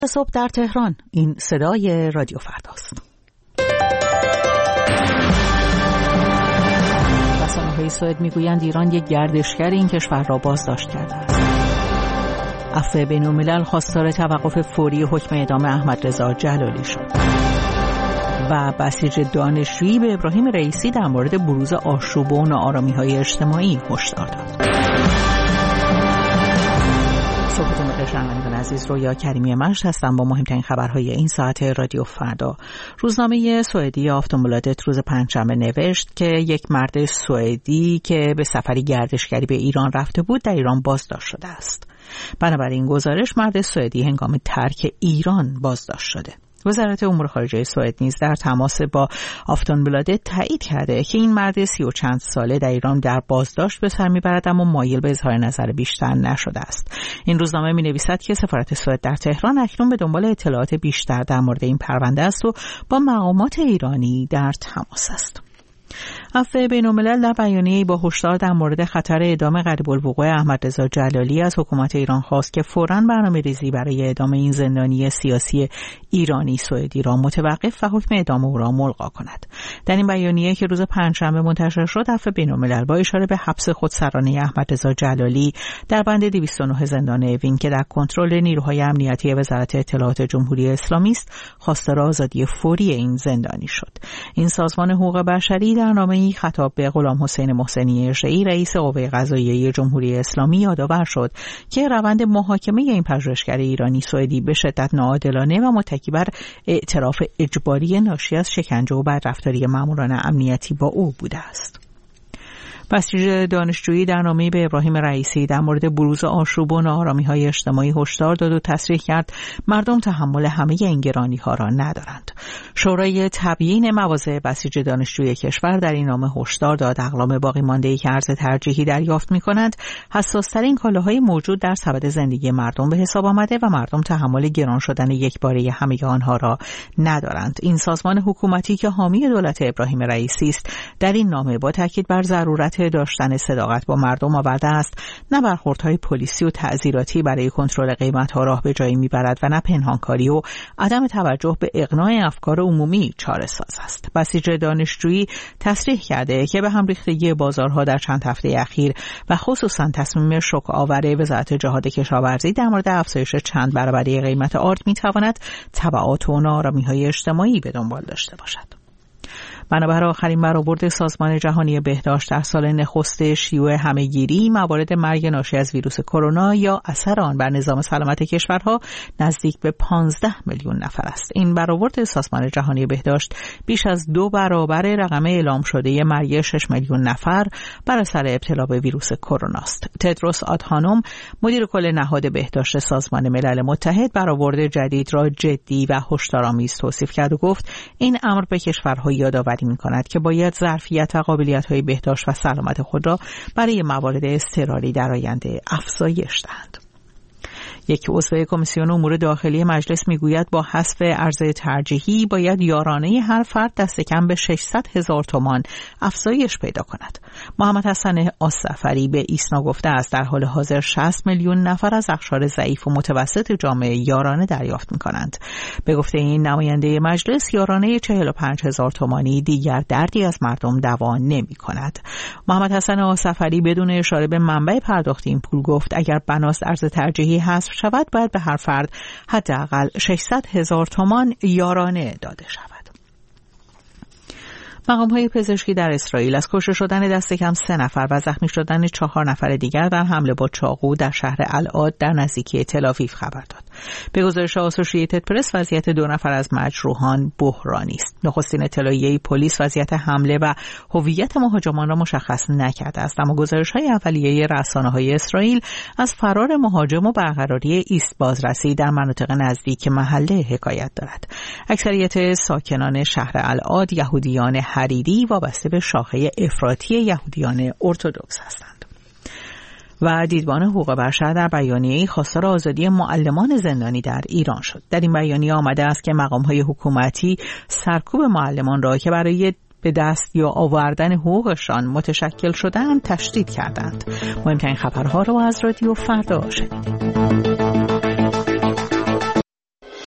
صبح در تهران. این صدای رادیو فرداست. رسانه‌های سوئد میگویند ایران یک گردشگر این کشور را بازداشت کرده است. عفو بین‌الملل خواستار توقف فوری حکم اعدام احمد رضا جلالی شد. و بسیج دانشجویی به ابراهیم رئیسی در مورد بروز آشوب و ناآرامی‌های اجتماعی هشدار داد. صبحتون بخیر شنوندگان عزیز، رویا کریمی مشت هستم با مهمترین خبرهای این ساعت رادیو فردا. روزنامه سوئدی آفتونبلادت روز پنجشنبه نوشت که یک مرد سوئدی که به سفری گردشگری به ایران رفته بود در ایران بازداشت شده است. بنابراین گزارش مرد سوئدی هنگام ترک ایران بازداشت شده. وزارت امور خارجه سوئد نیز در تماس با آفتونبلادت تایید کرده که این مرد 30 و چند ساله در ایران در بازداشت به سر میبرد اما مایل به اظهار نظر بیشتر نشده است. این روزنامه مینویسد که سفارت سوئد در تهران اکنون به دنبال اطلاعات بیشتر در مورد این پرونده است و با مقامات ایرانی در تماس است. عفو بین‌الملل در بیانیه‌ای با هشدار در مورد خطر اعدام قریب الوقوع احمد رضا جلالی از حکومت ایران خواست که فوراً برنامه‌ریزی برای اعدام این زندانی سیاسی ایرانی سوئدی را متوقف و حکم اعدام او را ملغا کند. در این بیانیه که روز پنجشنبه منتشر شد، عفو بین‌الملل با اشاره به حبس خودسرانه احمد رضا جلالی در بند 209 زندان اوین که در کنترل نیروهای امنیتی وزارت اطلاعات جمهوری اسلامی است، خواستار آزادی فوری این زندانی شد. این سازمان حقوق بشری در نامه‌ای خطاب به غلام حسین محسنی اژه‌ای رئیس قوه قضاییه جمهوری اسلامی یادآور شد که روند محاکمه این پژوهشگر ایرانی سوئدی به شدت ناعادلانه و متکی بر اعتراف اجباری ناشی از شکنجه و بدرفتاری ماموران امنیتی با او بوده است. بسیج دانشجویی در نامه‌ای به ابراهیم رئیسی در مورد بروز آشوب و ناآرامی‌های اجتماعی هشدار داد و تصریح کرد مردم تحمل همه این گرانی‌ها را ندارند. شورای تبیین مواضع بسیج دانشجویی کشور در این نامه هشدار داد اقلام باقی مانده‌ای که ارز ترجیحی دریافت می‌کنند حساس‌ترین کالاهای موجود در سبد زندگی مردم به حساب آمده و مردم تحمل گران شدن یکباره همه آنها را ندارند. این سازمان حکومتی که حامی دولت ابراهیم رئیسی است در این نامه با تاکید بر ضرورت داشتن صداقت با مردم آورده است نه برخوردهای پلیسی و تعزیراتی برای کنترل قیمت‌ها راه به جایی میبرد و نه پنهانکاری و عدم توجه به اقناع افکار عمومی چاره ساز است. بسیج دانشجویی تصریح کرده که به هم ریختگی بازارها در چند هفته اخیر و خصوصا تصمیم شوک آور وزارت جهاد کشاورزی در مورد افزایش چند برابری قیمت آرد میتواند تبعات و ناآرامی‌های اجتماعی به دنبال داشته باشد. بنابر آخرین برآورد سازمان جهانی بهداشت در سال نخست شیوع همه‌گیری، موارد مرگ ناشی از ویروس کرونا یا اثر آن بر نظام سلامت کشورها نزدیک به 15 میلیون نفر است. این برآورد سازمان جهانی بهداشت بیش از 2 برابر رقم اعلام شده مرگ 6 میلیون نفر بر اثر ابتلا به ویروس کرونا است. تدروس آدهانوم، مدیر کل نهاد بهداشت سازمان ملل متحد، برآورد جدید را جدی و هشدارآمیز توصیف کرد و گفت این امر به کشورها یادآوری می‌کند که باید ظرفیت و قابلیت‌های بهداشت و سلامت خود را برای موارد اضطراری در آینده افزایش دهند. یک عضو کمیسیون امور داخلی مجلس میگوید با حذف ارز ترجیحی باید یارانه هر فرد دست کم به 600,000 تومان افزایش پیدا کند. محمد حسن آصفری به ایسنا گفته است در حال حاضر 60 میلیون نفر از اقشار ضعیف و متوسط جامعه یارانه دریافت می‌کنند. به گفته این نماینده مجلس یارانه 45,000 تومانی دیگر دردی از مردم دوا نمی‌کند. محمد حسن آصفری بدون اشاره به منبع پرداخت این پول گفت اگر بناست ارز ترجیحی حذف شود باید به هر فرد حداقل 600,000 تومان یارانه داده شود. مقام‌های پزشکی در اسرائیل از کشته شدن دست کم 3 نفر و زخمی شدن 4 نفر دیگر در حمله با چاقو در شهر العاد در نزدیکی تل‌آویو خبر داد. به گزارش آسوشییتد پرس وضعیت 2 نفر از مجروحان بحرانی است. نخستین اطلاعیه پلیس وضعیت حمله و هویت مهاجمان را مشخص نکرده است، اما گزارش‌های اولیه رسانه‌های اسرائیل از فرار مهاجم و برقراری ایست بازرسی در مناطق نزدیک محله حکایت دارد. اکثریت ساکنان شهر العاد یهودیان حریری وابسته به شاخه افراطی یهودیان ارتدوکس هستند. و دیدبان حقوق بشر در بیانیه‌ای خواستار آزادی معلمان زندانی در ایران شد. در این بیانیه آمده است که مقام‌های حکومتی سرکوب معلمان را که برای به دست یا آوردن حقوقشان متشکل شدند تشدید کردند. مهمترین خبرها را از رادیو فردا شنیدید.